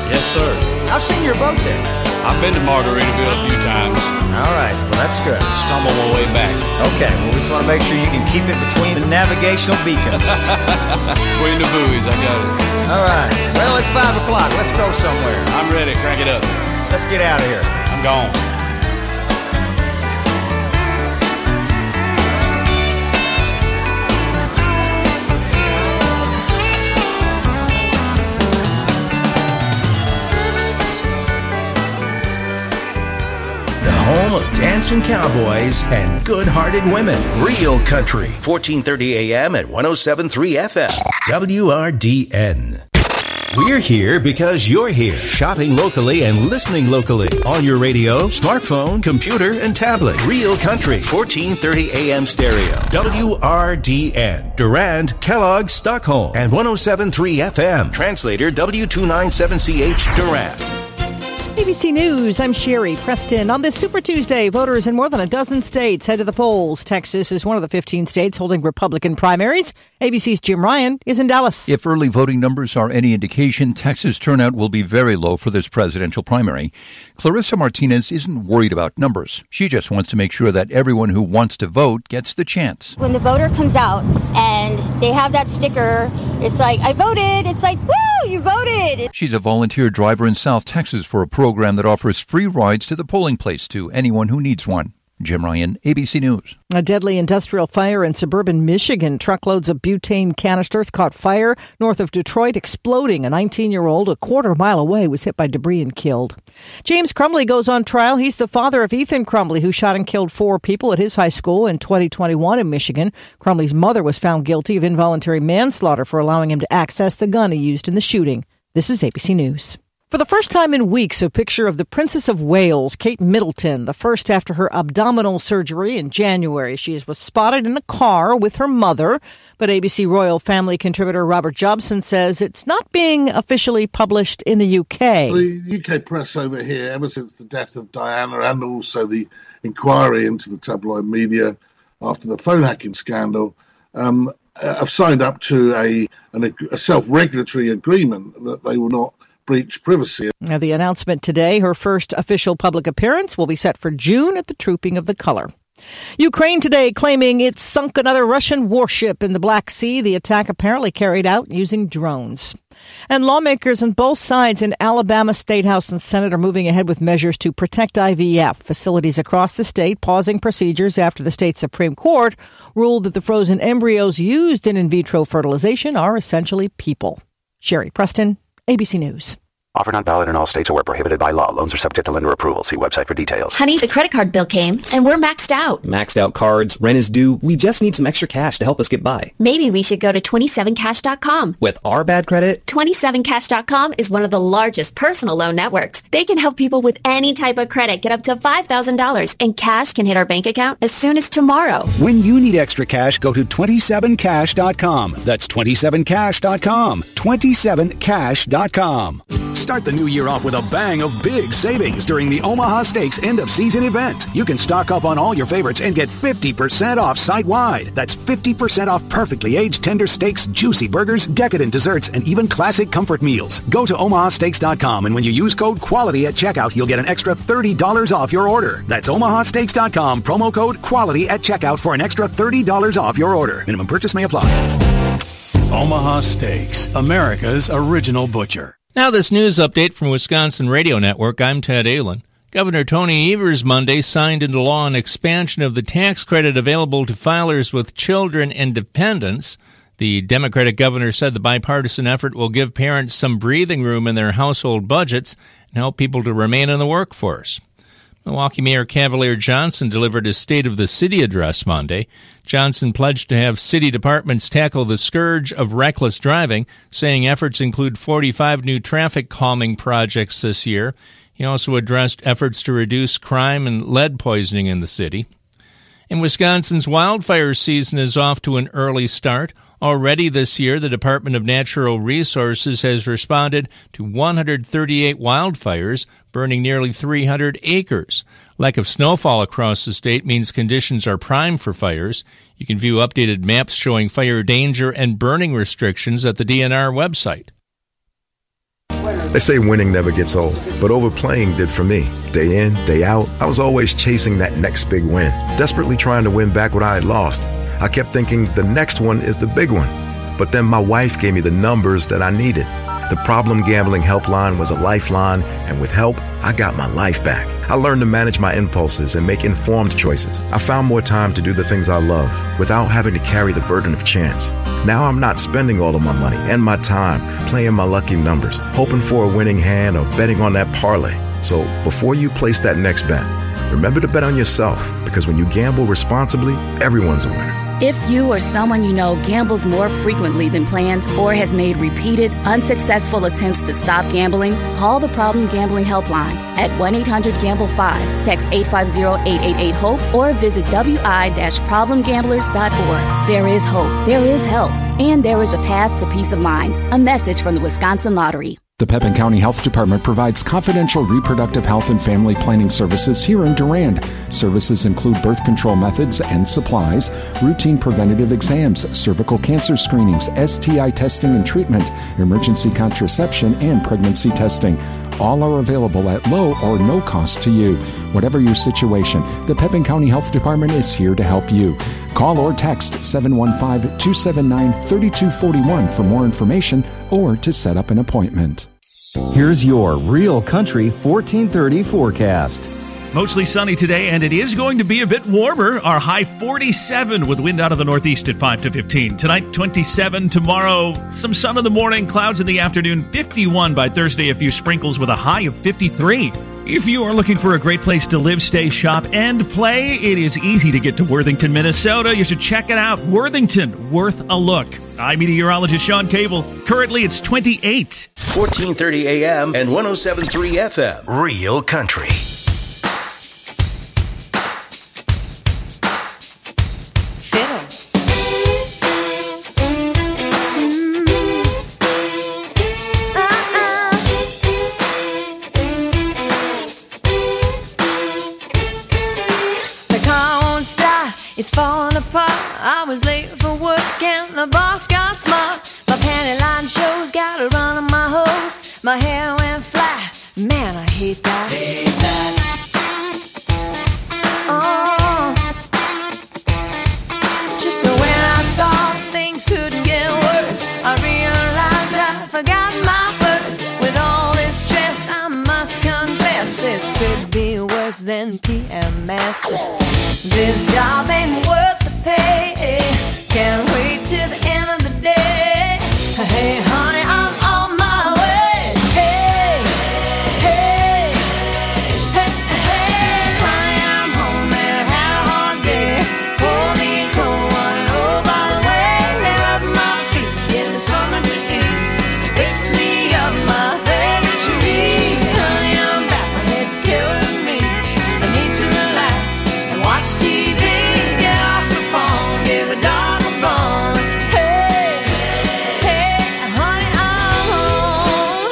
Yes, sir. I've seen your boat there. I've been to Margaritaville a few times. All right, well, that's good. Stumbled my way back. Okay, well, we just want to make sure you can keep it between the navigational beacons. Between the buoys, I got it. All right, well, it's 5 o'clock. Let's go somewhere. I'm ready. Crank it up. Let's get out of here. I'm gone. Home of dancing cowboys and good-hearted women. Real Country, 1430 AM at 107.3 FM. WRDN. We're here because you're here. Shopping locally and listening locally. On your radio, smartphone, computer, and tablet. Real Country, 1430 AM stereo. WRDN. Durand, Kellogg, Stockholm. And 107.3 FM. Translator W297CH Durand. ABC News, I'm Sherry Preston. On this Super Tuesday, voters in more than a dozen states head to the polls. Texas is one of the 15 states holding Republican primaries. ABC's Jim Ryan is in Dallas. If early voting numbers are any indication, Texas turnout will be very low for this presidential primary. Clarissa Martinez isn't worried about numbers. She just wants to make sure that everyone who wants to vote gets the chance. When the voter comes out and they have that sticker, it's like, I voted. It's like, woo, you voted. She's a volunteer driver in South Texas for a program that offers free rides to the polling place to anyone who needs one. Jim Ryan, ABC News. A deadly industrial fire in suburban Michigan. Truckloads of butane canisters caught fire north of Detroit, exploding. A 19-year-old a quarter mile away was hit by debris and killed. James Crumbley goes on trial. He's the father of Ethan Crumbley, who shot and killed 4 people at his high school in 2021 in Michigan. Crumbley's mother was found guilty of involuntary manslaughter for allowing him to access the gun he used in the shooting. This is ABC News. For the first time in weeks, a picture of the Princess of Wales, Kate Middleton, the first after her abdominal surgery in January. She was spotted in a car with her mother, but ABC Royal Family contributor Robert Jobson says it's not being officially published in the UK. The UK press over here, ever since the death of Diana and also the inquiry into the tabloid media after the phone hacking scandal, have signed up to a self-regulatory agreement that they will not breach privacy. Now, the announcement today, her first official public appearance, will be set for June at the Trooping of the Color. Ukraine today claiming it sunk another Russian warship in the Black Sea. The attack apparently carried out using drones. And lawmakers on both sides in Alabama State House and Senate are moving ahead with measures to protect IVF. Facilities across the state pausing procedures after the state Supreme Court ruled that the frozen embryos used in vitro fertilization are essentially people. Sherry Preston, ABC News. Offer not valid in all states or where prohibited by law. Loans are subject to lender approval. See website for details. Honey, the credit card bill came, and we're maxed out. Maxed out cards, rent is due. We just need some extra cash to help us get by. Maybe we should go to 27cash.com. With our bad credit? 27cash.com is one of the largest personal loan networks. They can help people with any type of credit get up to $5,000, and cash can hit our bank account as soon as tomorrow. When you need extra cash, go to 27cash.com. That's 27cash.com. 27cash.com. Start the new year off with a bang of big savings during the Omaha Steaks end-of-season event. You can stock up on all your favorites and get 50% off site-wide. That's 50% off perfectly aged tender steaks, juicy burgers, decadent desserts, and even classic comfort meals. Go to omahasteaks.com, and when you use code QUALITY at checkout, you'll get an extra $30 off your order. That's omahasteaks.com, promo code QUALITY at checkout for an extra $30 off your order. Minimum purchase may apply. Omaha Steaks, America's original butcher. Now this news update from Wisconsin Radio Network. I'm Ted Allen. Governor Tony Evers Monday signed into law an expansion of the tax credit available to filers with children and dependents. The Democratic governor said the bipartisan effort will give parents some breathing room in their household budgets and help people to remain in the workforce. Milwaukee Mayor Cavalier Johnson delivered his State of the City address Monday. Johnson pledged to have city departments tackle the scourge of reckless driving, saying efforts include 45 new traffic calming projects this year. He also addressed efforts to reduce crime and lead poisoning in the city. And Wisconsin's wildfire season is off to an early start. Already this year, the Department of Natural Resources has responded to 138 wildfires, burning nearly 300 acres. Lack of snowfall across the state means conditions are prime for fires. You can view updated maps showing fire danger and burning restrictions at the DNR website. They say winning never gets old, but overplaying did for me. Day in, day out, I was always chasing that next big win, desperately trying to win back what I had lost. I kept thinking the next one is the big one. But then my wife gave me the numbers that I needed. The Problem Gambling Helpline was a lifeline, and with help, I got my life back. I learned to manage my impulses and make informed choices. I found more time to do the things I love without having to carry the burden of chance. Now I'm not spending all of my money and my time playing my lucky numbers, hoping for a winning hand or betting on that parlay. So before you place that next bet, remember to bet on yourself, because when you gamble responsibly, everyone's a winner. If you or someone you know gambles more frequently than planned or has made repeated, unsuccessful attempts to stop gambling, call the Problem Gambling Helpline at 1-800-GAMBLE-5. Text 850-888-HOPE or visit wi-problemgamblers.org. There is hope, there is help, and there is a path to peace of mind. A message from the Wisconsin Lottery. The Pepin County Health Department provides confidential reproductive health and family planning services here in Durand. Services include birth control methods and supplies, routine preventative exams, cervical cancer screenings, STI testing and treatment, emergency contraception, and pregnancy testing. All are available at low or no cost to you. Whatever your situation, the Pepin County Health Department is here to help you. Call or text 715-279-3241 for more information or to set up an appointment. Here's your Real Country 1430 forecast. Mostly sunny today, and it is going to be a bit warmer. Our high 47 with wind out of the northeast at 5 to 15. Tonight, 27. Tomorrow, some sun in the morning, clouds in the afternoon. 51 by Thursday, a few sprinkles with a high of 53. If you are looking for a great place to live, stay, shop, and play, it is easy to get to Worthington, Minnesota. You should check it out. Worthington, worth a look. I'm meteorologist Sean Cable. Currently, it's 28. 1430 AM and 107.3 FM. Real Country. It's falling apart. I was late for work and the boss got smart. My panty line shows, got a run on my hose. My hair went flat. Man, I hate that. Hate that. Oh. Just so when I thought things couldn't get worse, I realized I forgot my purse. With all this stress, I must confess, this could be worse than PMS. This job ain't worth the pay. Can't wait till the end of the day. Hey, honey, I'm on my way. Hey, hey, hey, hey, honey, I'm home and had a hard day. Pour me a cold one and oh, by the way, they're up my feet, getting something to eat. Fix me up my favorite treat. Honey, I'm back, my head's killing me. I need to relax and watch TV, get off the phone, give the dog a bone. Hey, hey, honey, I'm home.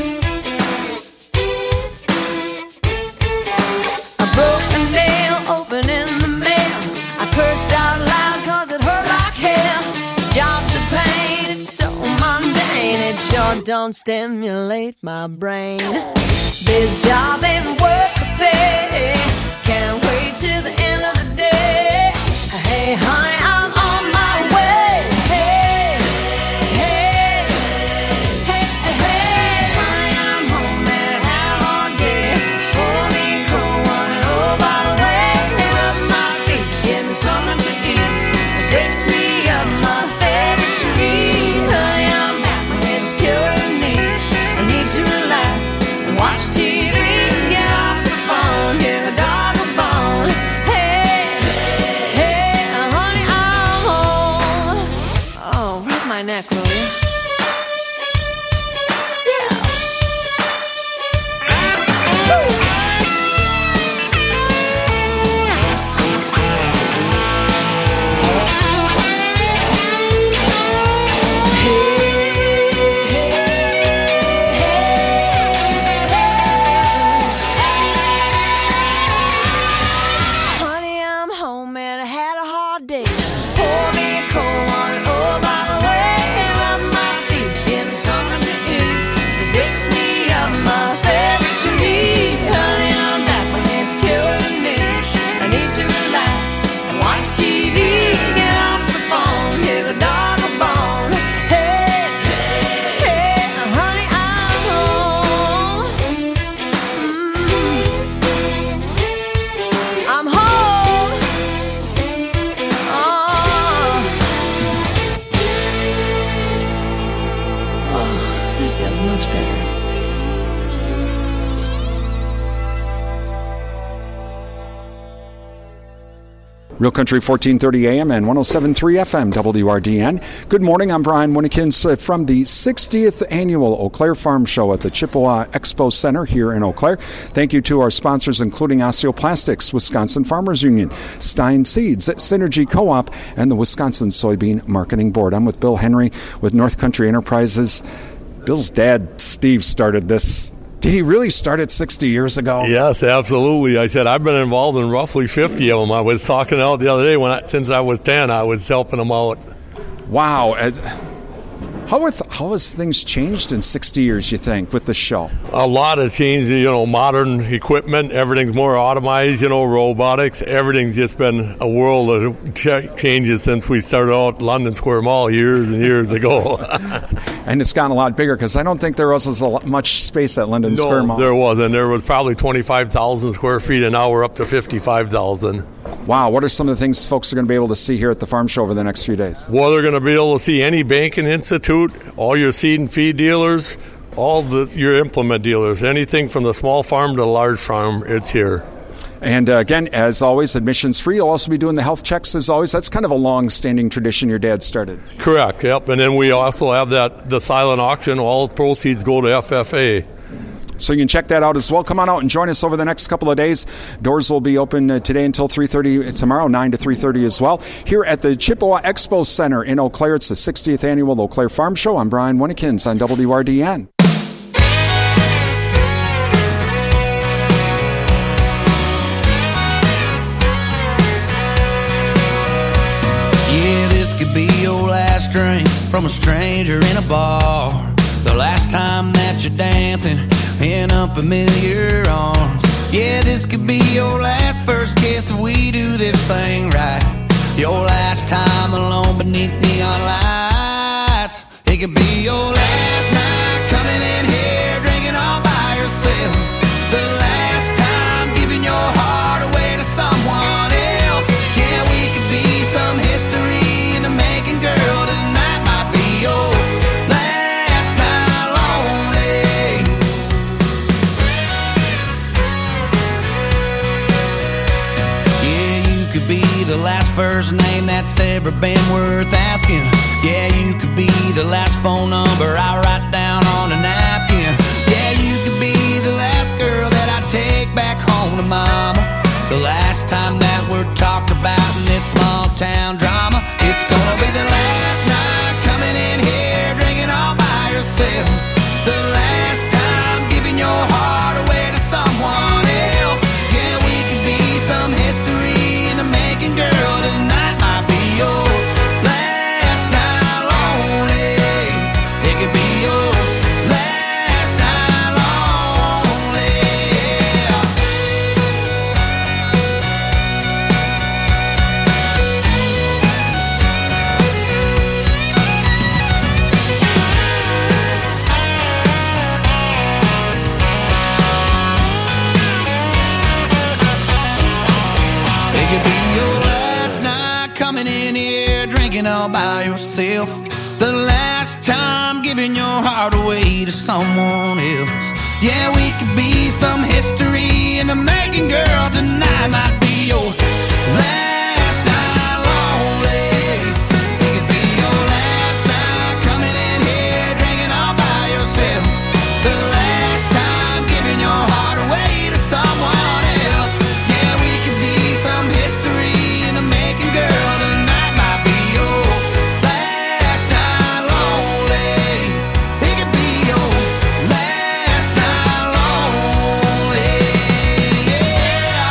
A broken nail, open in the mail. I cursed out loud cause it hurt like hell. This job's a pain, it's so mundane. It sure don't stimulate my brain. This job ain't worth the pay. Can't wait till the end of the day. Hey, honey, I'm on my way. Hey, hey, hey, hey, honey, I'm home and had a hard day. Pour me a cold one and oh, by the way, they're up my feet, getting something to eat. Fix me up my favorite treat. Honey, I'm back, my head's killing me. I need to relax and watch TV, get off the phone, give the dog a bone. Hey, hey, honey, I'm Real Country 1430 AM and 107.3 FM WRDN. Good morning, I'm Brian Winnekins from the 60th Annual Eau Claire Farm Show at the Chippewa Expo Center here in Eau Claire. Thank you to our sponsors, including Osteoplastics, Wisconsin Farmers Union, Stein Seeds, Synergy Co-op, and the Wisconsin Soybean Marketing Board. I'm with Bill Henry with North Country Enterprises. Bill's dad, Steve, started this. Did he really start it 60 years ago? Yes, absolutely. I said I've been involved in roughly 50 of them. I was talking out the other day since I was 10, I was helping them out. Wow. How has things changed in 60 years, you think, with the show? A lot has changed, modern equipment. Everything's more automated, robotics. Everything's just been a world of changes since we started out London Square Mall years and years ago. And it's gotten a lot bigger because I don't think there was much space at London Square Mall. No, there wasn't. There was probably 25,000 square feet, and now we're up to 55,000. Wow. What are some of the things folks are going to be able to see here at the farm show over the next few days? Well, they're going to be able to see any banking institute, all your seed and feed dealers, all your implement dealers, anything from the small farm to the large farm, it's here. And again, as always, admissions free. You'll also be doing the health checks as always. That's kind of a long-standing tradition your dad started. Correct, yep. And then we also have the silent auction. All proceeds go to FFA. So you can check that out as well. Come on out and join us over the next couple of days. Doors will be open today until 3:30, tomorrow 9 to 3:30 as well. Here at the Chippewa Expo Center in Eau Claire, it's the 60th Annual Eau Claire Farm Show. I'm Brian Winnekins on WRDN. Yeah, this could be your last drink from a stranger in a bar. The last time that you're dancing in unfamiliar arms. Yeah, this could be your last first kiss if we do this thing right. Your last time alone beneath neon lights. It could be your last night coming in here drinking all by yourself. The last time giving your heart away to someone else. Yeah, we could be some history in the making, girl. Tonight might be your last night lonely. Yeah, you could be the last first name that's ever been worth asking. Yeah, you could be the last phone number I write down on a napkin. Yeah, you could be the last girl that I take back home to mama. The last time that we're talked about in this small town drama. It's gonna be the last night coming in here drinking all by yourself. The last time giving your heart away to someone else. Yeah, we could be some history in the making, girl. Tonight might be your last night lonely. It could be your last night lonely. It could be your last night coming in here drinking all by yourself. The last time giving your heart away to someone else. Yeah, we could be some history in the making, girl. Tonight might be your last night lonely. It could be your last night coming in here drinking all by yourself. The last time giving your heart away to someone else. Yeah, we could be some history in the making, girl. Tonight might be your last night lonely. It could be your last night lonely. Yeah.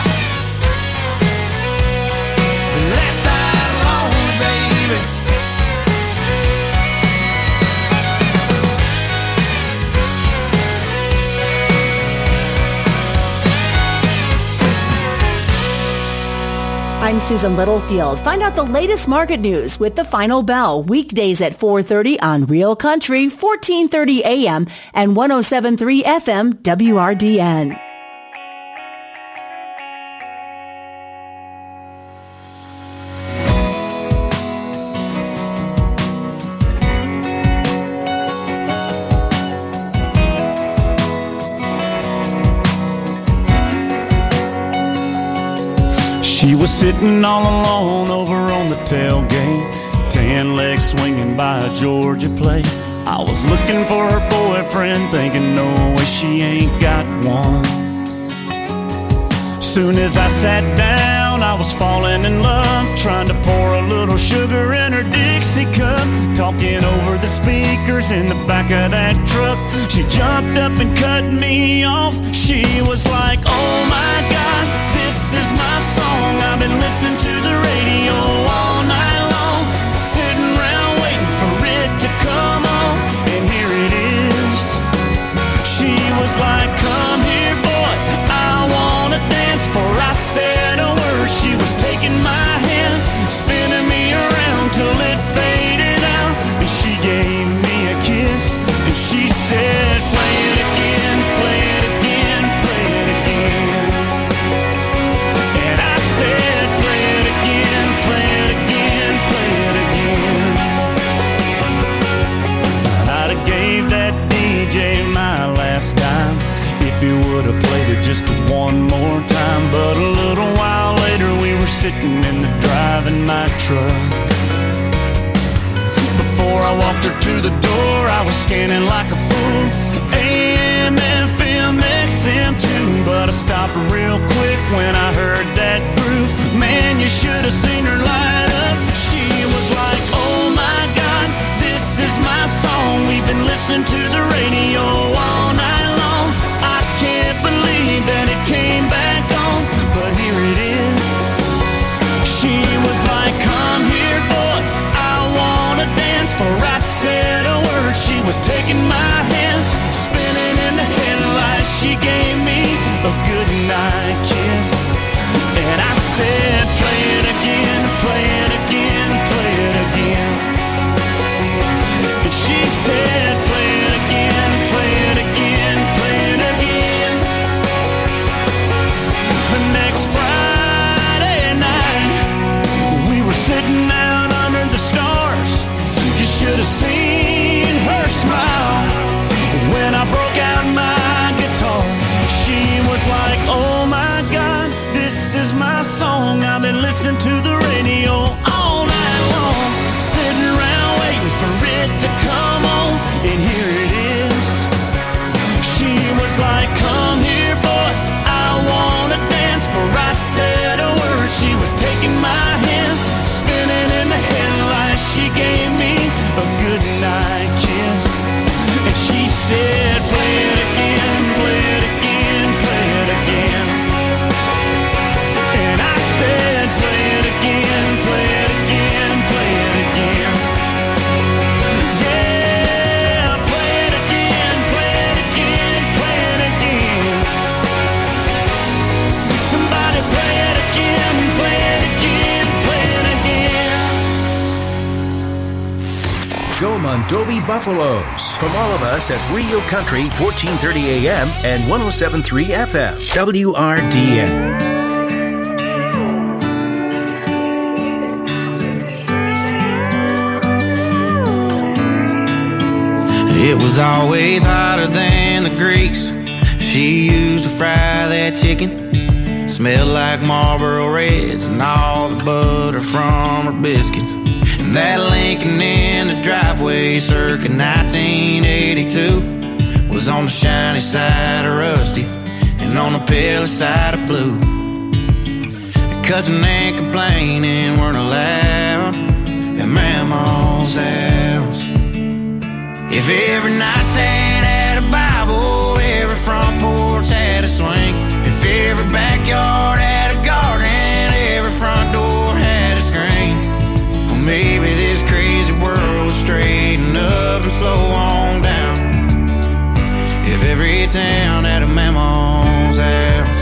Last night lonely, baby. I'm Susan Littlefield. Find out the latest market news with The Final Bell, weekdays at 4:30 on Real Country, 1430 AM and 107.3 FM WRDN. She was sitting all alone over on the tailgate, 10 legs swinging by a Georgia plate. I was looking for her boyfriend, thinking no way she ain't got one. Soon as I sat down, I was falling in love, trying to pour a little sugar in her Dixie cup, talking over the speakers in the back of that truck. She jumped up and cut me off. She was like, oh my God, this is my song. I've been listening to the radio all night long, sitting around waiting for it to come on, and here it is. She was like, come here boy, I wanna dance. Before I said a word, she was taking my hand, spinning me around till it faded out, and she gave me a kiss, and she said, play it again, play it again, play it again. And I said, play it again, play it again, play it again. I'd have gave that DJ my last dime if he would have played it just one more time. But a little while later we were sitting in the driving my truck. Before I walked her to the door, I was scanning like a fool, AM, FM, XM too. But I stopped real quick when I heard that groove. Man, you should have seen her light up. She was like, oh my God, this is my song. We've been listening to the radio all night long. I can't believe that it came back on, but here it is. She was like, come here boy, I wanna dance. For I said a word, she was taking my hand, spinning in the headlights. She gave me a goodnight kiss, and I said, play it again, play it again, play it again. And she said, play it again, play it again, play it again. The next Friday night, we were sitting out under the stars. You should have seen her smile when I broke out my guitar. She was like, oh my God, this is my song. I've been listening to the radio all night long, sitting around waiting for it to come on, and here it is. She was like, come here boy, I wanna dance. For I said a word, she was taking my hand, spinning in the headlights. She gave me a goodnight kiss, and she said, play it again, play it again, play it again. And I said, play it again, play it again, play it again. Yeah, play it again, play it again, play it again. Somebody play it again, play it again, play it again. Go Mondovi Buffaloes. From all of us at Rio Country, 1430 AM and 107.3 FM. WRDN. It was always hotter than the grease she used to fry that chicken. Smelled like Marlboro Reds and all the butter from her biscuits. And that Lincoln in the driveway circa 1982 was on the shiny side of rusty and on the pale side of blue. Cussing and complaining weren't allowed at Mama's house. If every nightstand had a Bible, every front porch had a swing. If every backyard had a garden, every front door had a screen. Well, maybe this crazy world would straighten up and slow on down if every town had a Mama's house.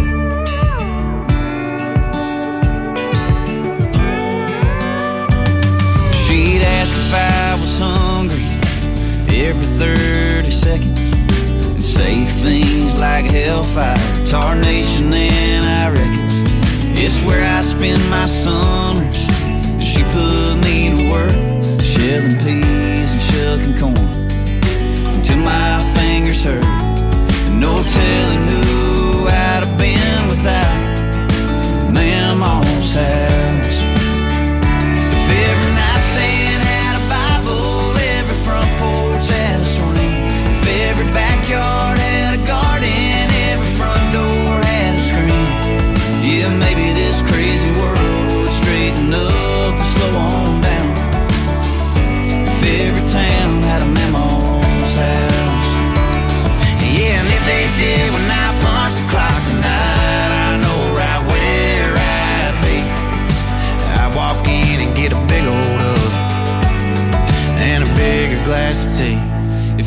She'd ask if I was hungry every 30 seconds and say things like hellfire, tarnation, and I reckons it's where I spend my summers. She put me to work shelling peas and shucking corn until my fingers hurt. No telling who I'd have been without Mama's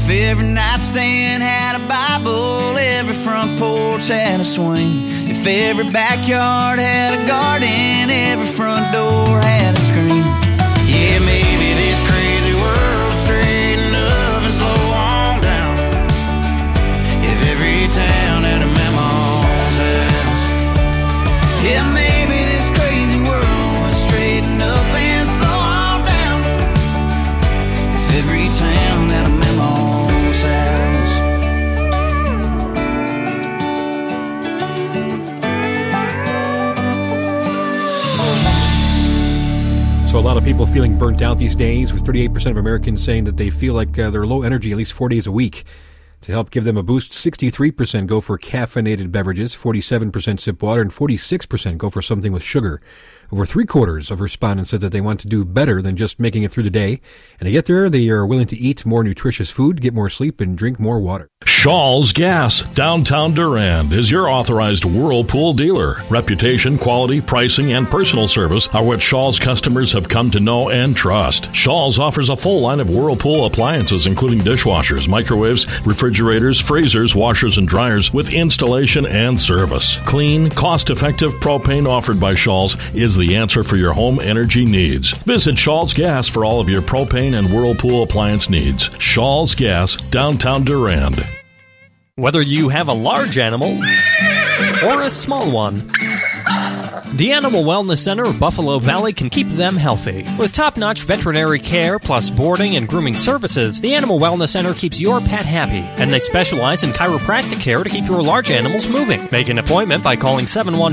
If every nightstand had a Bible, every front porch had a swing. If every backyard had a garden, every front door had a screen. Yeah, maybe this crazy world straighten up and slow on down. If every town had a mama's house. Yeah, maybe this crazy world would straighten up and slow on down. If every town had a mama's house. So a lot of people feeling burnt out these days, with 38% of Americans saying that they feel like they're low energy at least 4 days a week. To help give them a boost, 63% go for caffeinated beverages, 47% sip water, and 46% go for something with sugar. Over 3/4 of respondents said that they want to do better than just making it through the day. And to get there, they are willing to eat more nutritious food, get more sleep, and drink more water. Shaw's Gas, downtown Durand, is your authorized Whirlpool dealer. Reputation, quality, pricing, and personal service are what Shaw's customers have come to know and trust. Shaw's offers a full line of Whirlpool appliances, including dishwashers, microwaves, refrigerators, freezers, washers, and dryers, with installation and service. Clean, cost-effective propane offered by Shaw's is the answer for your home energy needs. Visit Shaw's Gas for all of your propane and Whirlpool appliance needs. Shaw's Gas, downtown Durand. Whether you have a large animal or a small one, the Animal Wellness Center of Buffalo Valley can keep them healthy. With top-notch veterinary care plus boarding and grooming services, the Animal Wellness Center keeps your pet happy, and they specialize in chiropractic care to keep your large animals moving. Make an appointment by calling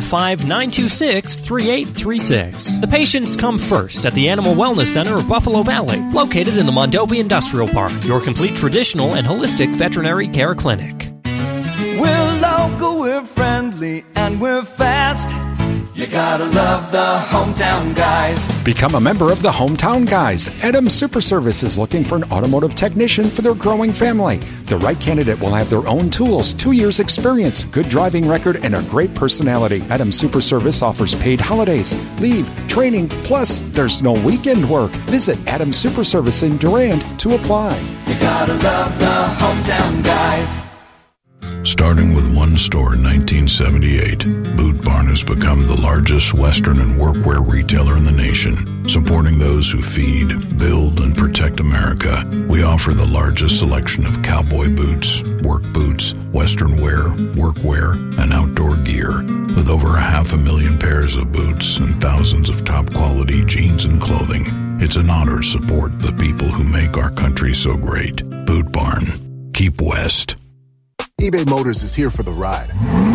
715-926-3836. The patients come first at the Animal Wellness Center of Buffalo Valley, located in the Mondovi Industrial Park, your complete traditional and holistic veterinary care clinic. We're local, we're friendly, and we're fast. You gotta love the Hometown Guys. Become a member of the Hometown Guys. Adams Super Service is looking for an automotive technician for their growing family. The right candidate will have their own tools, 2 years experience, good driving record, and a great personality. Adams Super Service offers paid holidays, leave, training, plus there's no weekend work. Visit Adams Super Service in Durand to apply. You gotta love the Hometown Guys. Starting with one store in 1978, Boot Barn has become the largest Western and workwear retailer in the nation. Supporting those who feed, build, and protect America, we offer the largest selection of cowboy boots, work boots, Western wear, workwear, and outdoor gear. With over 500,000 pairs of boots and thousands of top-quality jeans and clothing, it's an honor to support the people who make our country so great. Boot Barn. Keep West. eBay Motors is here for the ride.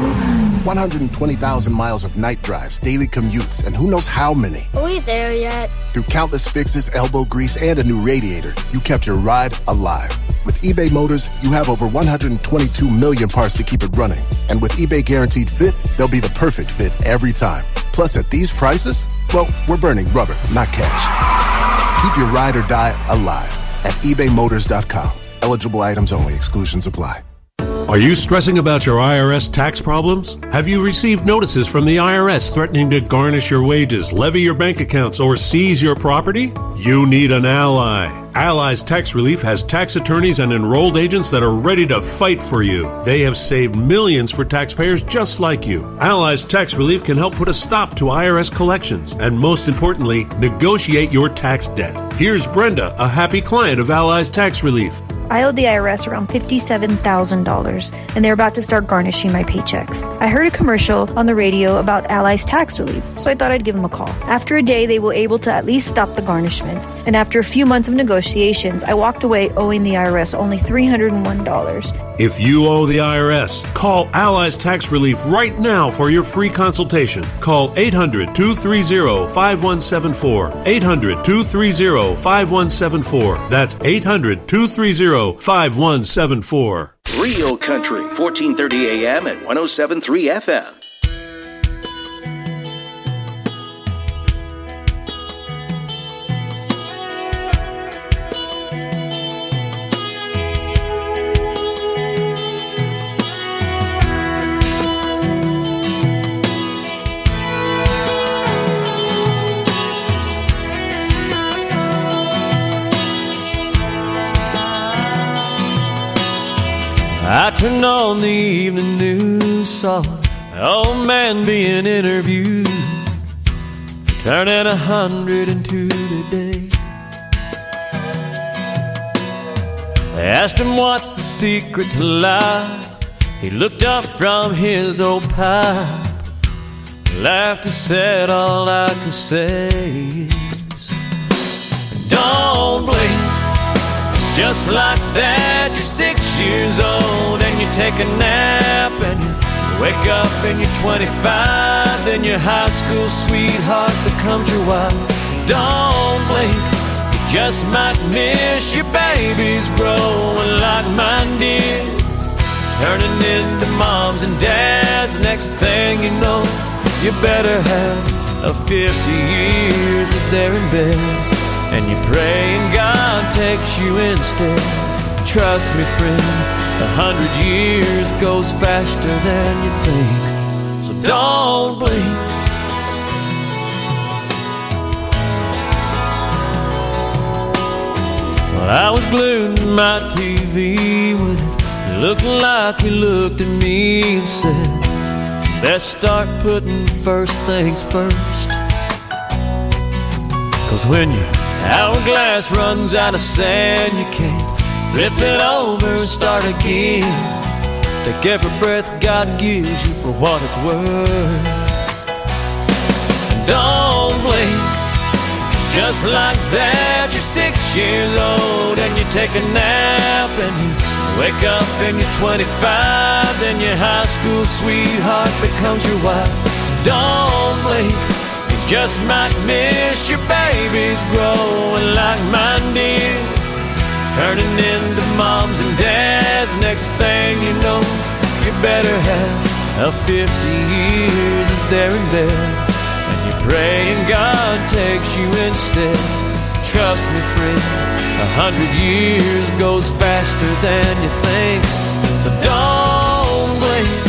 120,000 miles of night drives, daily commutes, and who knows how many. Are we there yet? Through countless fixes, elbow grease, and a new radiator, you kept your ride alive. With eBay Motors, you have over 122 million parts to keep it running. And with eBay Guaranteed Fit, they'll be the perfect fit every time. Plus, at these prices, well, we're burning rubber, not cash. Keep your ride or die alive at ebaymotors.com. Eligible items only. Exclusions apply. Are you stressing about your IRS tax problems? Have you received notices from the IRS threatening to garnish your wages, levy your bank accounts, or seize your property? You need an ally. Allies Tax Relief has tax attorneys and enrolled agents that are ready to fight for you. They have saved millions for taxpayers just like you. Allies Tax Relief can help put a stop to IRS collections and, most importantly, negotiate your tax debt. Here's Brenda, a happy client of Allies Tax Relief. I owed the IRS around $57,000, and they're about to start garnishing my paychecks. I heard a commercial on the radio about Allies Tax Relief, so I thought I'd give them a call. After a day, they were able to at least stop the garnishments, and after a few months of negotiations, I walked away owing the IRS only $301. If you owe the IRS, call Allies Tax Relief right now for your free consultation. Call 800-230-5174. 800-230-5174. That's 800-230-5174. Real Country, 1430 AM and 107.3 FM. turned on the evening news, saw an old man being interviewed, turning 102 today. They asked him what's the secret to life. He looked up from his old pipe, laughed and said, all I can say is, don't blink. Just like that, you're 6 years old and you take a nap and you wake up and you're 25, then your high school sweetheart becomes your wife. Don't blink, you just might miss your babies growing like mine did, turning into moms and dads. Next thing you know, you better have a 50 years as they're in bed, and you pray and God takes you instead. Trust me, friend, 100 years goes faster than you think, so don't blink. Well, I was glued to my TV when it looked like you looked at me and said, best start putting first things first. 'Cause when your hourglass runs out of sand, you can't flip it over and start again. Take every breath God gives you for what it's worth. And don't blink, just like that, you're 6 years old and you take a nap and you wake up and you're 25, then your high school sweetheart becomes your wife. Don't blink, you just might miss your babies growing like mine did, turning into moms and dads. Next thing you know, you better have a 50 years as they're in bed, and you pray and God takes you instead. Trust me, friend, 100 years goes faster than you think, so don't blink.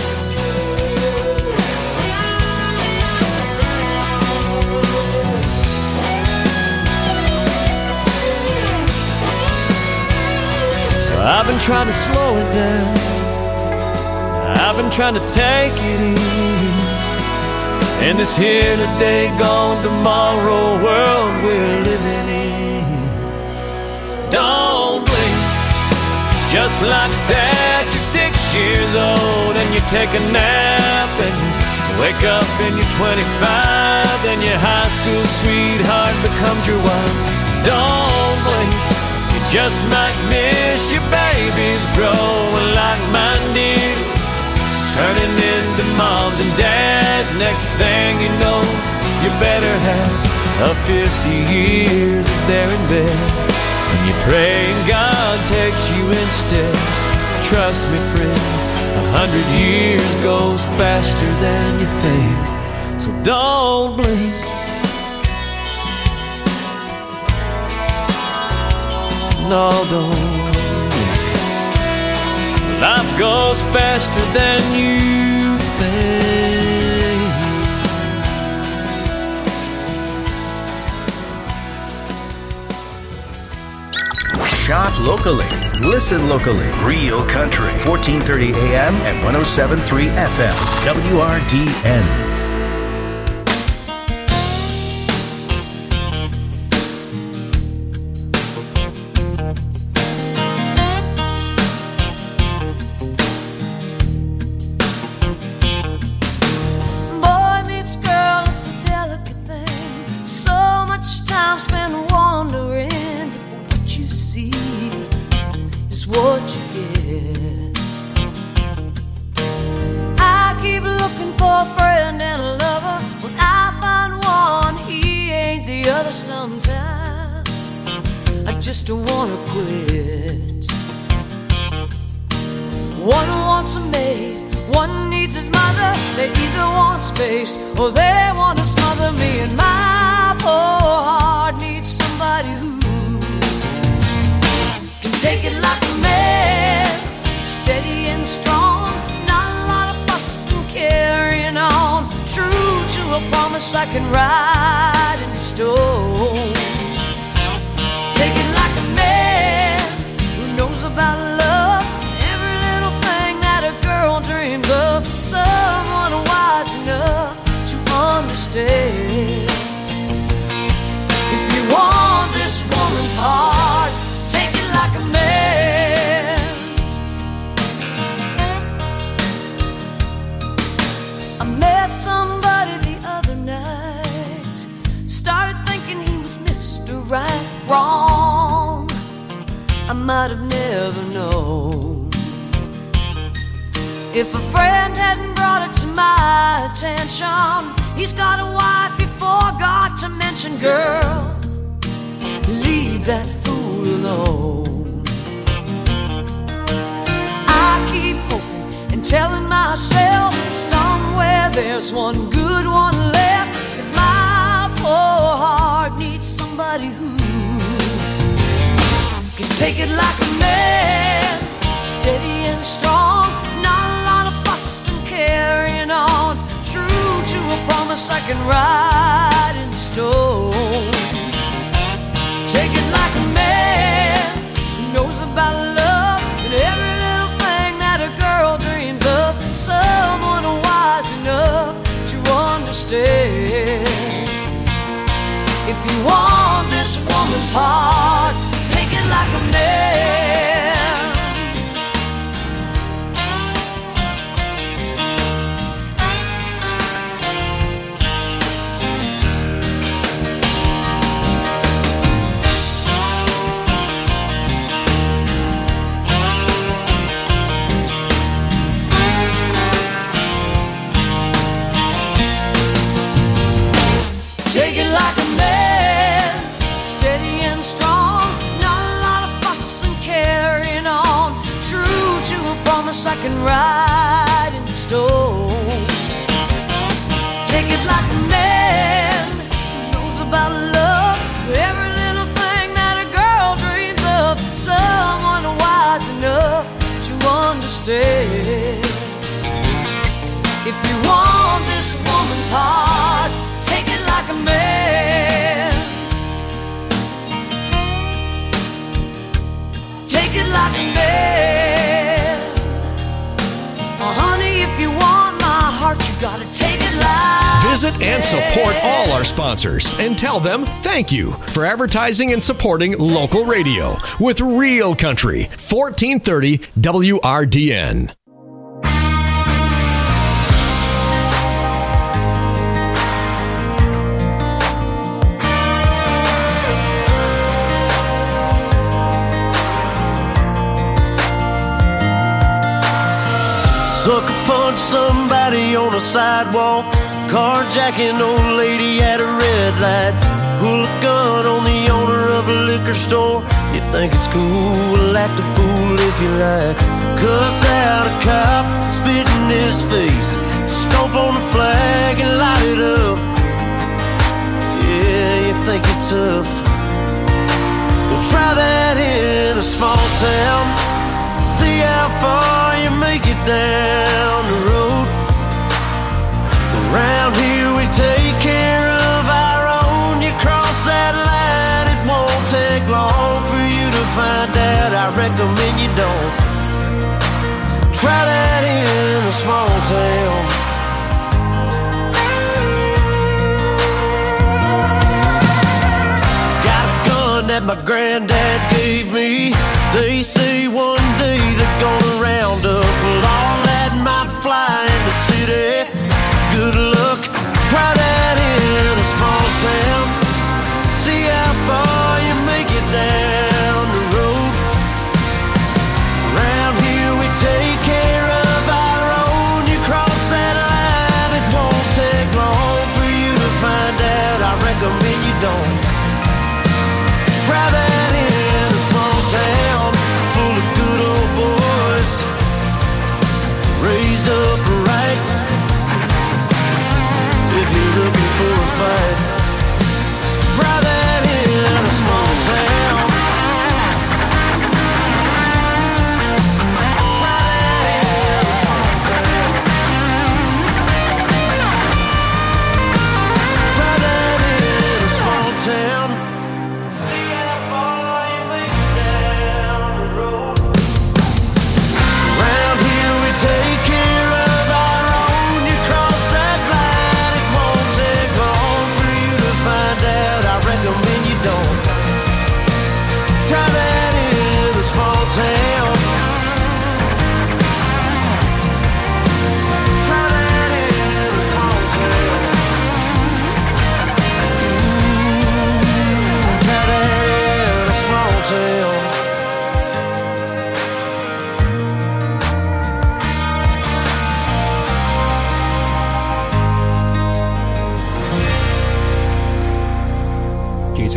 So I've been trying to slow it down, I've been trying to take it easy, in this here today, gone tomorrow world we're living in. So don't blink, just like that, you're 6 years old and you take a nap and you wake up and you're 25, then your high school sweetheart becomes your wife. Don't blink, you just might miss your babies growing like mine did, turning into moms and dads. Next thing you know, you better have a 50 years as they're in bed, and you pray and God takes you instead. Trust me, friend, 100 years goes faster than you think, so don't blink. No, don't. Life goes faster than you think. Shop locally. Listen locally. Real Country. 1430 AM and 107.3 FM. WRDN. Oh, they want to smother me, and my poor heart needs somebody who can take it like a man, steady and strong, not a lot of fuss and carrying on, true to a promise I can write in stone. Take it like a man who knows about love, every little thing wrong, I might have never known. If a friend hadn't brought it to my attention, he's got a wife you forgot to mention. Girl, leave that fool alone. I keep hoping and telling myself somewhere there's one good one left, 'cause my poor heart needs somebody who can take it like a man, steady and strong, not a lot of fuss and carrying on, true to a promise I can write in stone. Take it like a man who knows about love and every little thing that a girl dreams of, someone wise enough to understand. If you want this woman's heart, take it like a man. Take it like a man, steady and strong, not a lot of fuss and carrying on, true to a promise I can write in stone. Take it like a man who knows about love, every little thing that a girl dreams of, someone wise enough to understand. If you want this woman's heart, take it like a man. Take it like a man. Oh, honey, if you want my heart, you gotta take it like. Visit and support all our sponsors and tell them thank you for advertising and supporting local radio with Real Country 1430 WRDN. Sucker punch somebody on a sidewalk, carjacking old lady at a red light, pull a gun on the owner of a liquor store. You think it's cool, act a fool if you like, cuss out a cop, spit in his face, stomp on the flag and light it up. Yeah, you think you're tough. Well, try that in a small town, see how far you make it down the road. Around here we take care of our own. You cross that line, it won't take long for you to find out. I recommend you don't. Try that in a small town. Got a gun that my granddad gave me. They say one day they're gonna round up all that might fly in the city. Good luck, try that in a small town, see how far you make it down the road. Around here we take care of our own. You cross that line, it won't take long for you to find out. I recommend you don't. Try that in a small town full of good old boys, raised up right. If you're looking for a fight, try that in a small town. Try that in a small town. See how far you make it down the road. Around here we take care of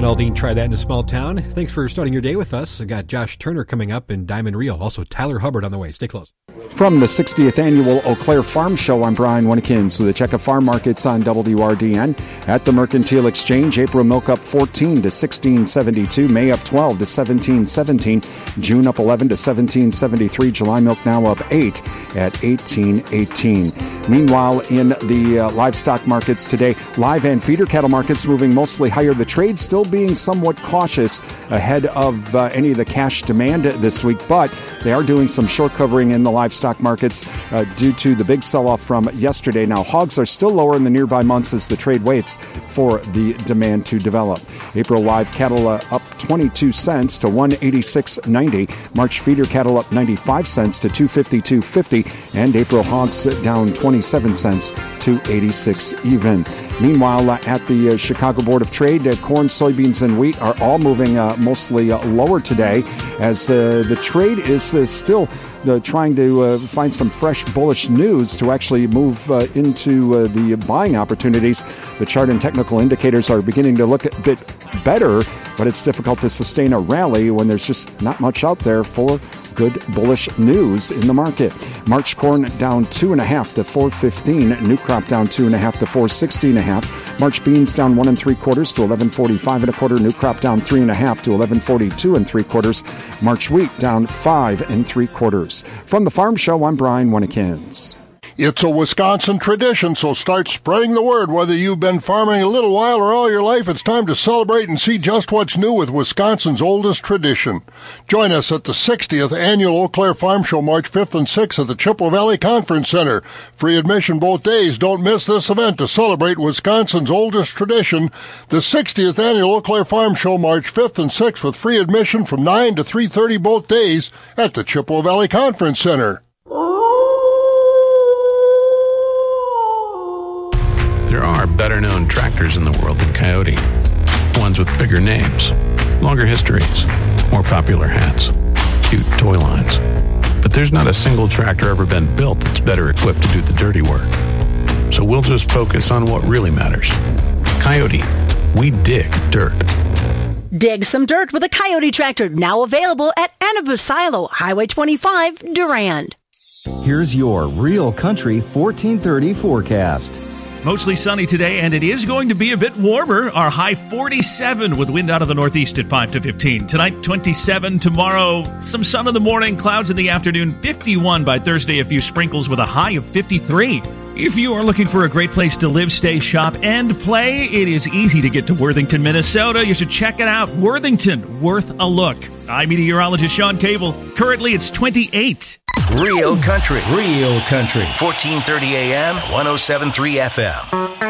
Jason Aldean, Try That in a Small Town. Thanks for starting your day with us. I got Josh Turner coming up in Diamond Rio. Also, Tyler Hubbard on the way. Stay close. From the 60th Annual Eau Claire Farm Show, I'm Brian Winnekins with a check of farm markets on WRDN. At the Mercantile Exchange, April milk up 14 to 16.72, May up 12 to 17.17, June up 11 to 17.73, July milk now up 8 at 18.18. Meanwhile, in the livestock markets today, live and feeder cattle markets moving mostly higher. The trade still being somewhat cautious ahead of any of the cash demand this week, but they are doing some short covering in the livestock markets due to the big sell-off from yesterday. Now, hogs are still lower in the nearby months as the trade waits for the demand to develop. April live cattle up 22 cents to 186.90. March feeder cattle up 95 cents to 252.50. And April hogs down 27 cents to 86 even. Meanwhile, at the Chicago Board of Trade, corn, soybeans, and wheat are all moving mostly lower today as the trade is still trying to find some fresh bullish news to actually move into the buying opportunities. The chart and technical indicators are beginning to look a bit better, but it's difficult to sustain a rally when there's just not much out there for good bullish news in the market. March corn down 2.5 to 4.15. New crop down 2.5 to 4.60.5. March beans down 1 3/4 to 11.45 1/4. New crop down 3.5 to 11.42 3/4. March wheat down 5 3/4. From the Farm Show, I'm Brian Winnekins. It's a Wisconsin tradition, so start spreading the word. Whether you've been farming a little while or all your life, it's time to celebrate and see just what's new with Wisconsin's oldest tradition. Join us at the 60th Annual Eau Claire Farm Show, March 5th and 6th at the Chippewa Valley Conference Center. Free admission both days. Don't miss this event to celebrate Wisconsin's oldest tradition. The 60th Annual Eau Claire Farm Show, March 5th and 6th with free admission from 9 to 3:30 both days at the Chippewa Valley Conference Center. There are better-known tractors in the world than Coyote. Ones with bigger names, longer histories, more popular hats, cute toy lines. But there's not a single tractor ever been built that's better equipped to do the dirty work. So we'll just focus on what really matters. Coyote, we dig dirt. Dig some dirt with a Coyote tractor, now available at Annabu Silo, Highway 25, Durand. Here's your Real Country 1430 forecast. Mostly sunny today, and it is going to be a bit warmer. Our high 47 with wind out of the northeast at 5 to 15. Tonight, 27. Tomorrow, some sun in the morning, clouds in the afternoon. 51 by Thursday, a few sprinkles with a high of 53. If you are looking for a great place to live, stay, shop, and play, it is easy to get to Worthington, Minnesota. You should check it out. Worthington, worth a look. I'm meteorologist Sean Cable. Currently, it's 28. Real Country. 1430 AM, 107.3 FM.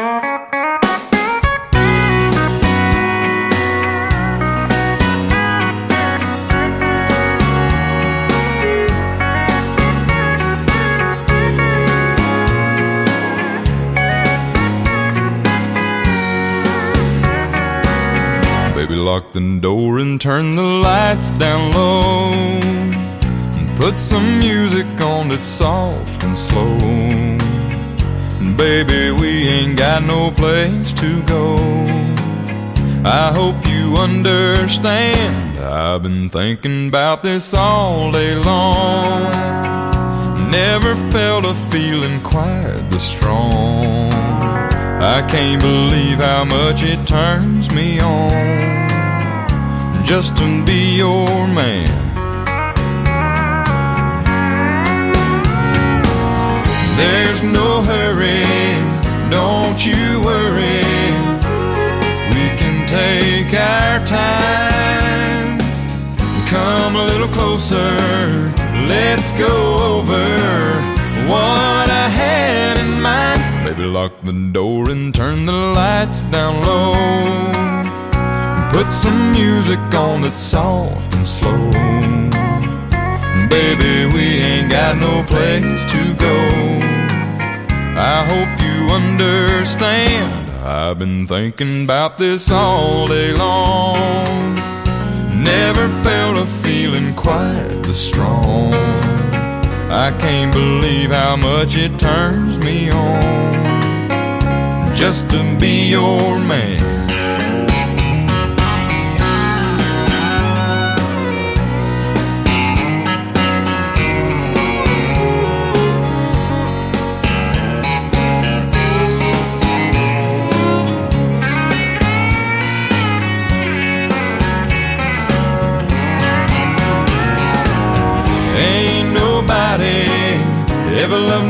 Baby, lock the door and turn the lights down low. Put some music on that's soft and slow. Baby, we ain't got no place to go. I hope you understand. I've been thinking about this all day long. Never felt a feeling quite this strong. I can't believe how much it turns me on just to be your man. There's no hurry, don't you worry. We can take our time. Come a little closer, let's go over what I had in mind. Baby, lock the door and turn the lights down low. Put some music on that's soft and slow. Baby, we ain't got no place to go. I hope you understand. I've been thinking about this all day long. Never felt a feeling quite this strong. I can't believe how much it turns me on just to be your man.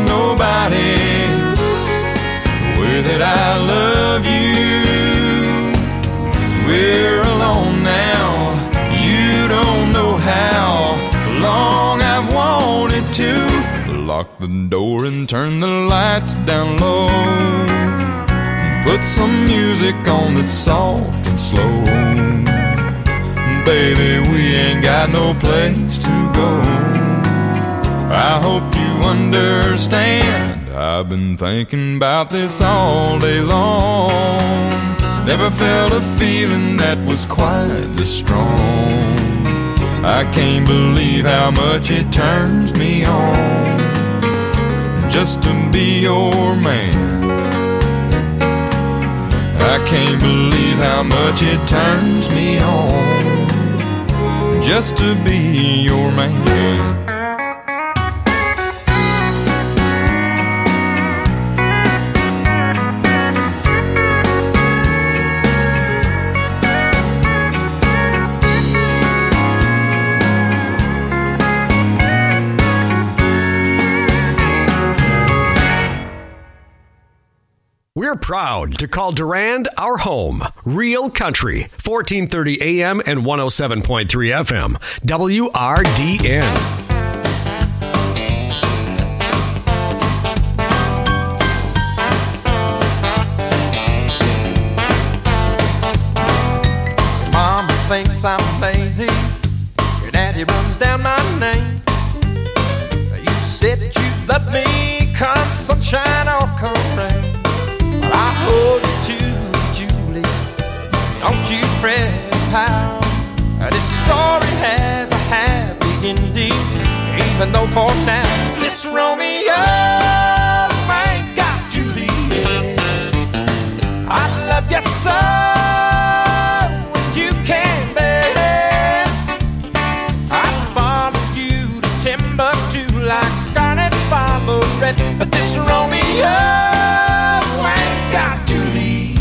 nobody the way that I love you. We're alone now, you don't know how long I've wanted to lock the door and turn the lights down low, put some music on that's soft and slow. Baby, we ain't got no place to go. I hope you understand, I've been thinking about this all day long. Never felt a feeling that was quite this strong. I can't believe how much it turns me on just to be your man. I can't believe how much it turns me on just to be your man. We're proud to call Durand our home. Real Country, 1430 AM and 107.3 FM. WRDN. Mama thinks I'm lazy. Your daddy runs down my name. You said you love me, come sunshine or come rain. I hold you to Julie, don't you fret, pal. This story has a happy ending, even though for now this Romeo ain't got Juliet. I love you so, and you can't bet. I follow you to Timbuktu like Scarlet followed red, but this Romeo got Julie.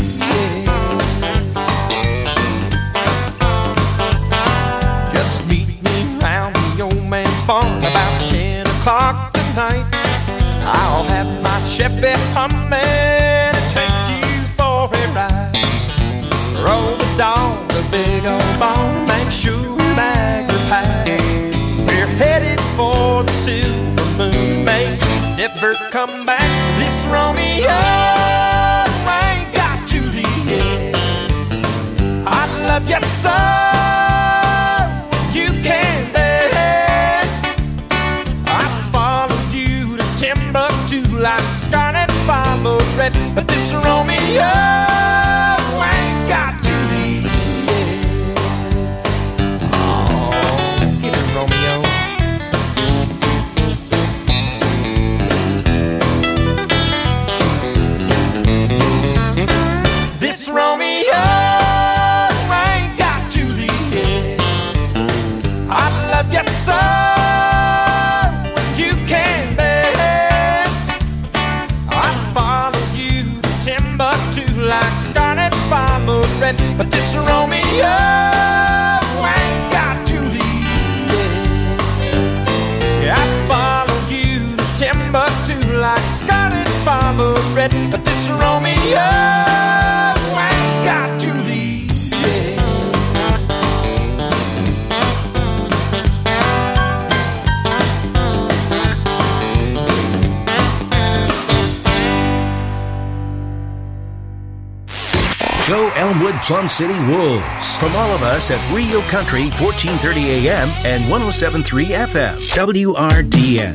Just meet me round the old man's barn about 10 o'clock tonight. I'll have my Chevy humming and take you for a ride. Roll the dog, the big old bone, make sure bags are packed. We're headed for the silver moon, may never come back. This Romeo I love you so, you can't bet. I followed you to Timbuktu like Scarlet followed red, but this Romeo ain't got Julie. Oh, get it, Romeo. This Romeo yes, sir, you can bet. I followed you to Timbuktu like Scarlet followed red, but this Romeo ain't got Julie. Yeah, I followed you to Timbuktu like Scarlet followed red, but this Romeo ain't got Julie. Go Elmwood Plum City Wolves. From all of us at Rio Country, 1430 AM and 107.3 FM. WRDN.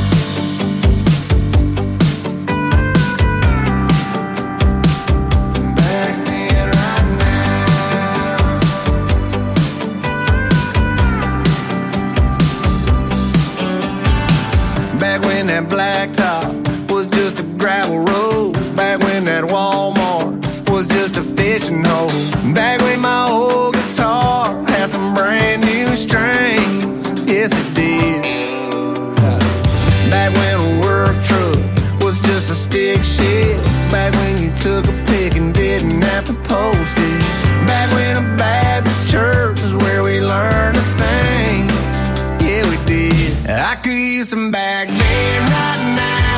Back when that blacktop was just a gravel road. Back when that Walmart was just a fishing hole. Back when my old guitar had some brand new strings. Yes, it did. Back when a work truck was just a stick shift. Back when you took a pic and didn't have to post it. Back when a Baptist church is where we learned to sing. Yeah, we did. I could use some back then right now.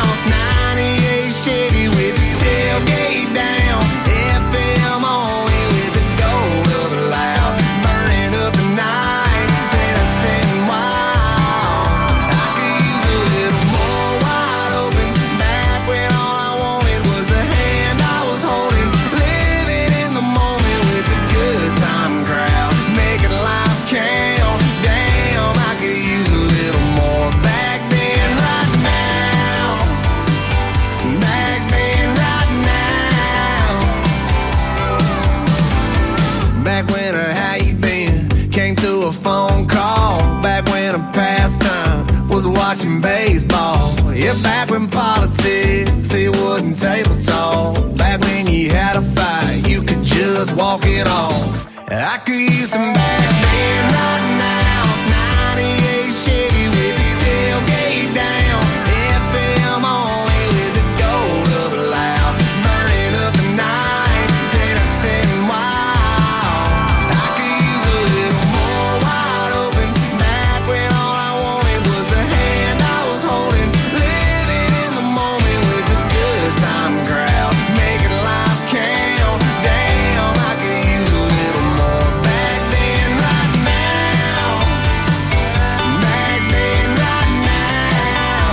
watching baseball. Yeah, back when politics, it wasn't table talk. Back when you had a fight, you could just walk it off. I could use some back then right now. 98 Chevy with the tailgate down. FM only with the gold of a loud. Burning up the night, then I said wow. I could use a little more wide open. Back when all I wanted was the hand I was holding. Living in the moment with the good time crowd. Making life count. Damn, I could use a little more back then right now. Back then right now.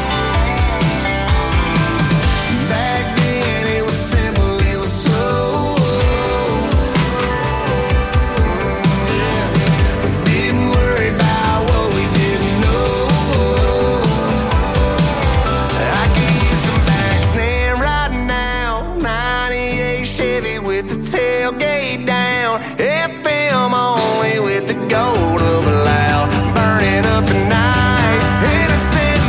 Back then it was simple, it was slow. Didn't worry about what we didn't know. I could use some back then right now. 98 Chevy with the tailgate down. FM only with the gold of a loud. Burning up the night. And I said,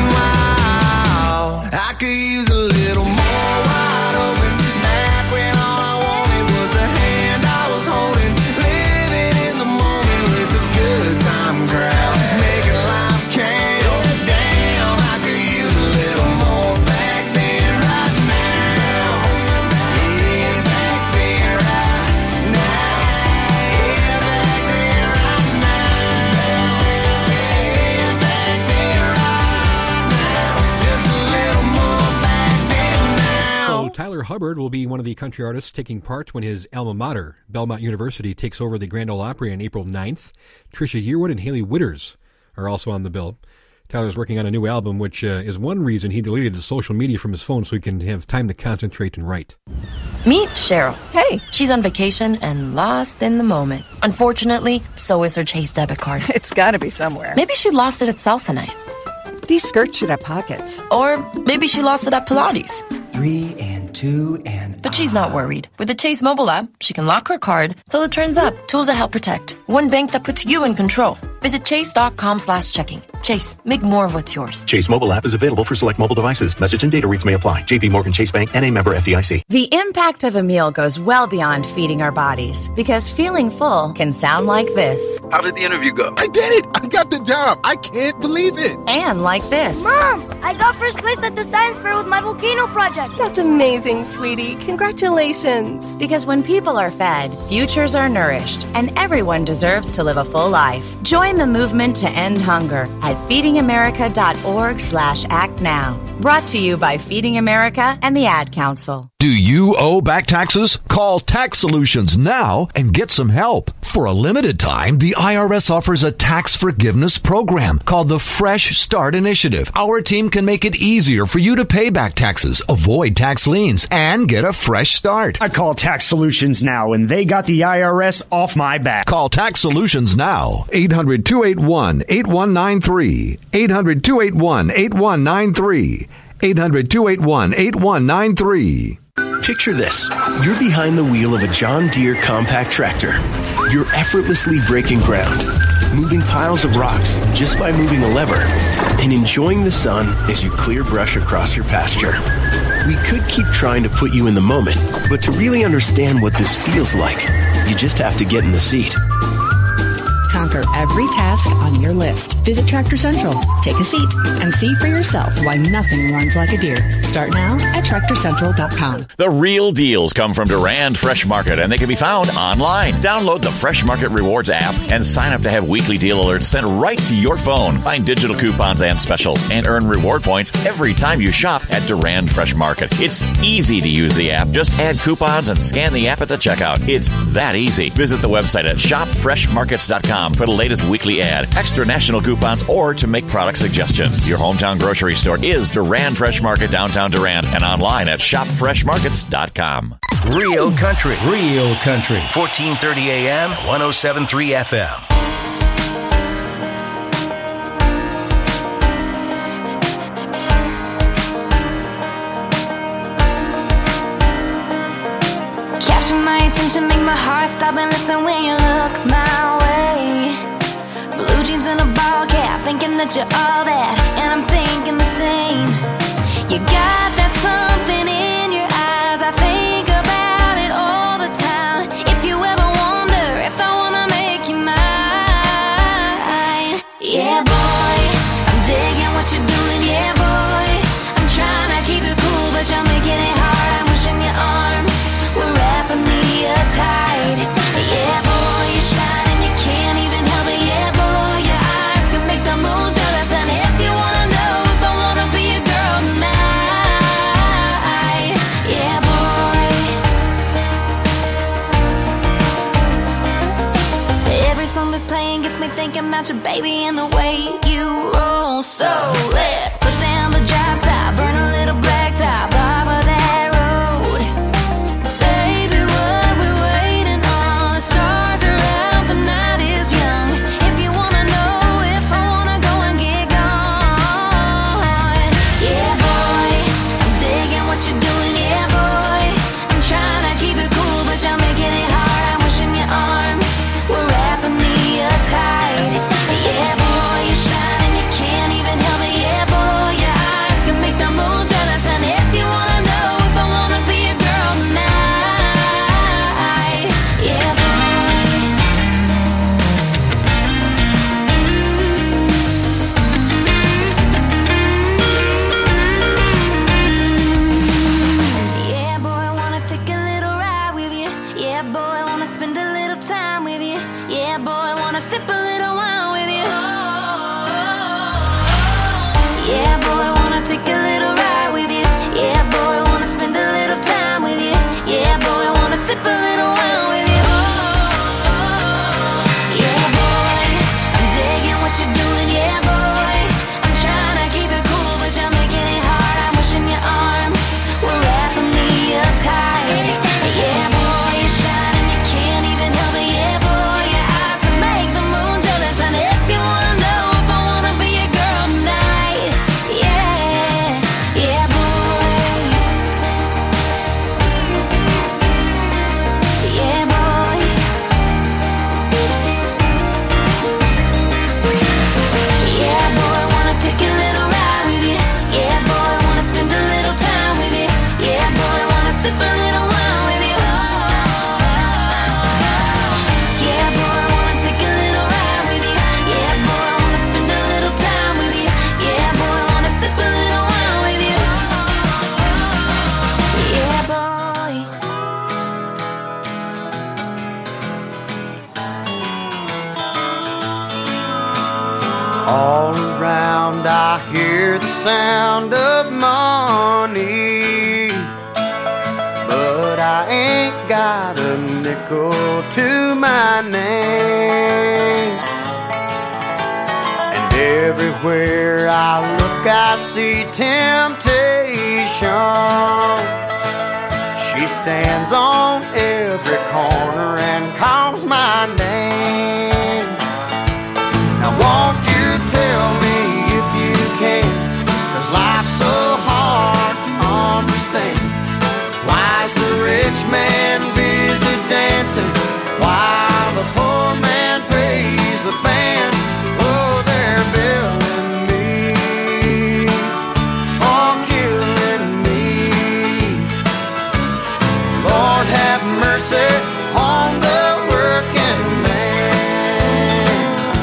wow. I could use a little more wide open. Back when all I wanted was the hand I was holding. Living in the moment with the good time crowd. Making life count. Damn, I could use a little more back then right now. Yeah, back then right now. Yeah, back then right now. Yeah, back then right now. Just a little more back then now. So Tyler Hubbard will be one of the country artists taking part when his alma mater, Belmont University, takes over the Grand Ole Opry on April 9th. Trisha Yearwood and Haley Witters are also on the bill. Tyler's working on a new album, which is one reason he deleted his social media from his phone so he can have time to concentrate and write. Meet Cheryl. Hey. She's on vacation and lost in the moment. Unfortunately, so is her Chase debit card. It's gotta be somewhere. Maybe she lost it at salsa night. These skirts should have pockets. Or maybe she lost it at Pilates. 3 and 2 and... But she's not worried. With the Chase mobile app, she can lock her card till it turns up. Tools that help protect. One bank that puts you in control. Visit chase.com/checking. Chase, make more of what's yours. Chase mobile app is available for select mobile devices. Message and data rates may apply. JP Morgan Chase Bank, N.A. member FDIC. The impact of a meal goes well beyond feeding our bodies, because feeling full can sound like this. How did the interview go? I did it! I got the job! I can't believe it! And like this. Mom, I got first place at the science fair with my volcano project. That's amazing, sweetie. Congratulations. Because when people are fed, futures are nourished, and everyone deserves to live a full life. Join the movement to end hunger at feedingamerica.org/act now. Brought to you by Feeding America and the Ad Council. Do you owe back taxes? Call Tax Solutions now and get some help. For a limited time, the IRS offers a tax forgiveness program called the Fresh Start Initiative. Our team can make it easier for you to pay back taxes, avoid tax liens, and get a fresh start. I call Tax Solutions now, and they got the IRS off my back. Call Tax Solutions now. 800-281-8193. 800-281-8193. 800-281-8193. Picture this. You're behind the wheel of a John Deere compact tractor. You're effortlessly breaking ground, moving piles of rocks just by moving a lever, and enjoying the sun as you clear brush across your pasture. We could keep trying to put you in the moment, but to really understand what this feels like, you just have to get in the seat. Conquer every task on your list. Visit Tractor Central. Take a seat and see for yourself why nothing runs like a deer. Start now at TractorCentral.com. The real deals come from Durand Fresh Market, and they can be found online. Download the Fresh Market Rewards app and sign up to have weekly deal alerts sent right to your phone. Find digital coupons and specials and earn reward points every time you shop at Durand Fresh Market. It's easy to use the app. Just add coupons and scan the app at the checkout. It's that easy. Visit the website at shopfreshmarkets.com for the latest weekly ad, extra national coupons, or to make product suggestions. Your hometown grocery store is Durand Fresh Market, downtown Durand, and online at shopfreshmarkets.com. Real country, 1430 AM, 107.3 FM. Capture my attention, make my heart stop and listen when you look my way. Blue jeans and a ball cap, thinking that you're all that, and I'm thinking the same. You got that something in your eyes, I think about it all the time. If you ever wonder if I wanna make you mine, yeah boy, I'm digging what you're doing, yeah boy. I'm trying to keep it cool, but you're making it hard. I'm wishing your arms were wrapping me up tight. Yeah boy, you shine and you can't even help it. Yeah boy, your eyes can make the moon jealous. And if you wanna know if I wanna be a girl tonight, yeah boy. Every song that's playing gets me thinking about your baby and the way you roll. So let's put down the drop top, burn a little black top off of that road. Baby, what we waiting on? The stars are out, the night is young. If you wanna know if I wanna go and get gone, yeah boy, I'm digging what you're doing, yeah boy. I'm trying to keep it cool, but you're making it hard. I'm wishing your arms were wrapping me up tight. Yeah boy, you shine and you can't even help it. Yeah boy, your eyes can make the moon jealous. And if you wanna know if I wanna be a girl tonight, yeah boy. Yeah boy, I wanna take a little ride with you. Yeah boy, I wanna spend a little time with you. Yeah boy, I wanna sip a little wine with you. Yeah boy, I wanna take a little ride with you. Yeah boy, I wanna spend a little time with you. Yeah boy, I wanna sip a little wine with you. Yeah boy, I'm digging what you're doing. Yeah boy, I'm trying to keep it cool, but you're making it hard. I'm wishing your arms were wrapping me up tight. Yeah boy, you shine and you can't even help it. Yeah boy, your eyes can make the moon jealous. And if you wanna know if I wanna be a girl tonight, yeah, yeah boy, yeah boy, yeah boy, I wanna take a little ride with you. Yeah boy, I wanna spend a little time with you. Yeah boy, I wanna sip a little wine with you. Yeah boy, I wanna take a little ride with you. Yeah boy, I wanna spend a little time with you. Yeah boy, I wanna sip a little wine with you. Yeah boy. All around I hear the sound of money, but I ain't got a nickel to my name. And everywhere I look I see temptation. She stands on every corner and calls my name. Now won't you tell me if you can, 'cause life's so hard to understand. Why's the rich man busy dancing while the poor man pays the band? Oh, they're billing me for killing me. Lord have mercy on the working man.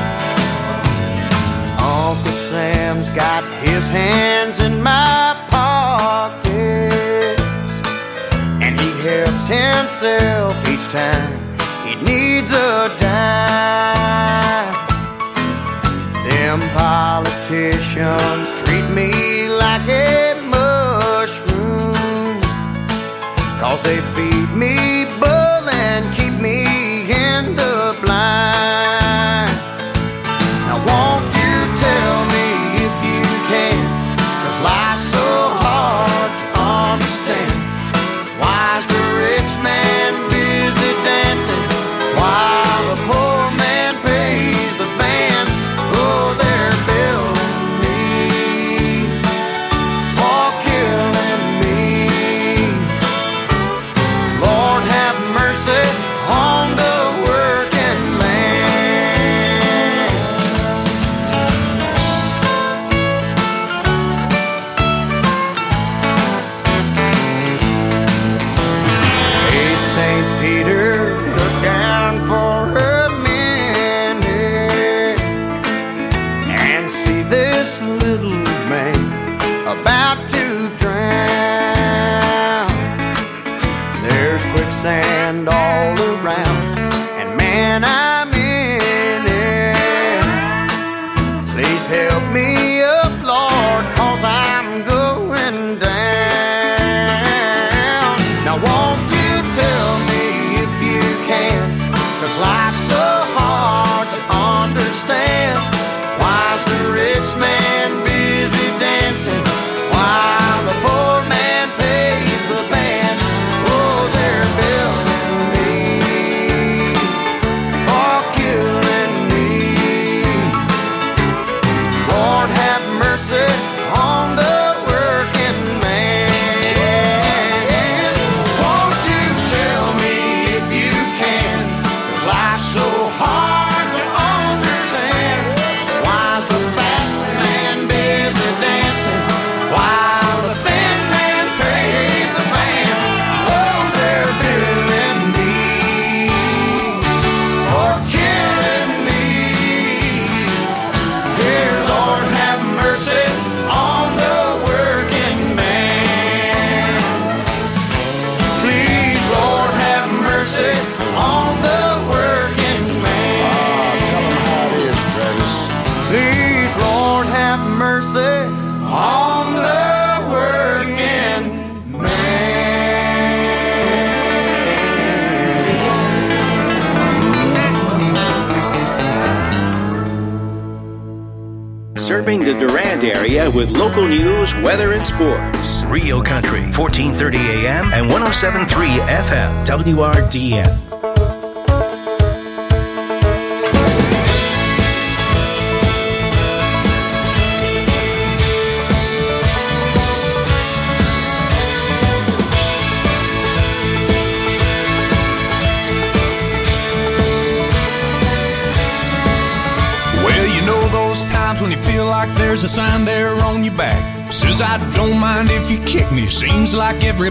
Uncle Sam's got his hands in my pockets, and he helps himself each time he needs a dime. Them politicians treat me like a mushroom, 'cause they feed me bull and keep me in the blind. Now won't you tell me if you can, 'cause life's so hard to understand. Why's the rich man busy dancing while the poor man pays the band? Oh, they're billing me for killing me. Lord have sand all around, and man, I'm in it. Please help me up, Lord, 'cause I'm going down. Now won't you tell me if you can, 'cause life's so hard to understand. Why's the rich man busy dancing while the poor man pays the band? Oh, they're billing me for killing me. Lord, have mercy on the working man. Won't you tell me if you can, 'cause life's so hard to understand. Why's the fat man busy dancing while the thin man pays the band? Oh, they're billing me for killing me. Dear Lord, have mercy on the working man. Please, Lord, have mercy on the working man. Tell him how it is, Travis. Please, Lord, have mercy on the working Serving the Durand area with local news, weather, and sports. Real Country, 1430 AM and 107.3 FM. WRDN. Well, you know those times when you feel like there's a sign there on your back. Says I don't mind if you kick me. Seems like every